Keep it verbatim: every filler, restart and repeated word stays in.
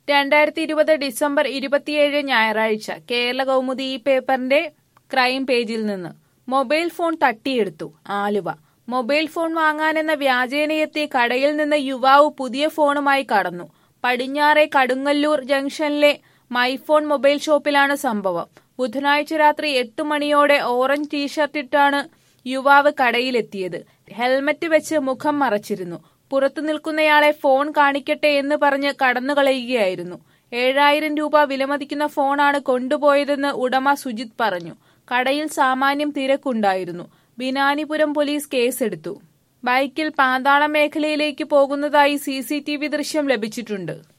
രണ്ടായിരത്തി ഇരുപത് ഡിസംബർ ഇരുപത്തിയേഴ് ഞായറാഴ്ച കേരള കൗമുദി ഈ പേപ്പറിന്റെ ക്രൈം പേജിൽ നിന്ന് മൊബൈൽ ഫോൺ തട്ടിയെടുത്തു. ആലുവ മൊബൈൽ ഫോൺ വാങ്ങാനെന്ന വ്യാജേനയെത്തി കടയിൽ നിന്ന് യുവാവ് പുതിയ ഫോണുമായി കടന്നു. പടിഞ്ഞാറെ കടുങ്ങല്ലൂർ ജംഗ്ഷനിലെ മൈഫോൺ മൊബൈൽ ഷോപ്പിലാണ് സംഭവം. ബുധനാഴ്ച രാത്രി എട്ടു മണിയോടെ ഓറഞ്ച് ടീഷർട്ടിട്ടാണ് യുവാവ് കടയിലെത്തിയത്. ഹെൽമറ്റ് വെച്ച് മുഖം മറച്ചിരുന്നു. പുറത്തു നിൽക്കുന്നയാളെ ഫോൺ കാണിക്കട്ടെ എന്ന് പറഞ്ഞ് കടന്നുകളയുകയായിരുന്നു. ഏഴായിരം രൂപ വിലമതിക്കുന്ന ഫോണാണ് കൊണ്ടുപോയതെന്ന് ഉടമ സുജിത് പറഞ്ഞു. കടയിൽ സാമാന്യം തിരക്കുണ്ടായിരുന്നു. ബിനാനിപുരം പോലീസ് കേസെടുത്തു. ബൈക്കിൽ പാതാളം മേഖലയിലേക്ക് പോകുന്നതായി സി സി ടി വി ദൃശ്യം ലഭിച്ചിട്ടുണ്ട്.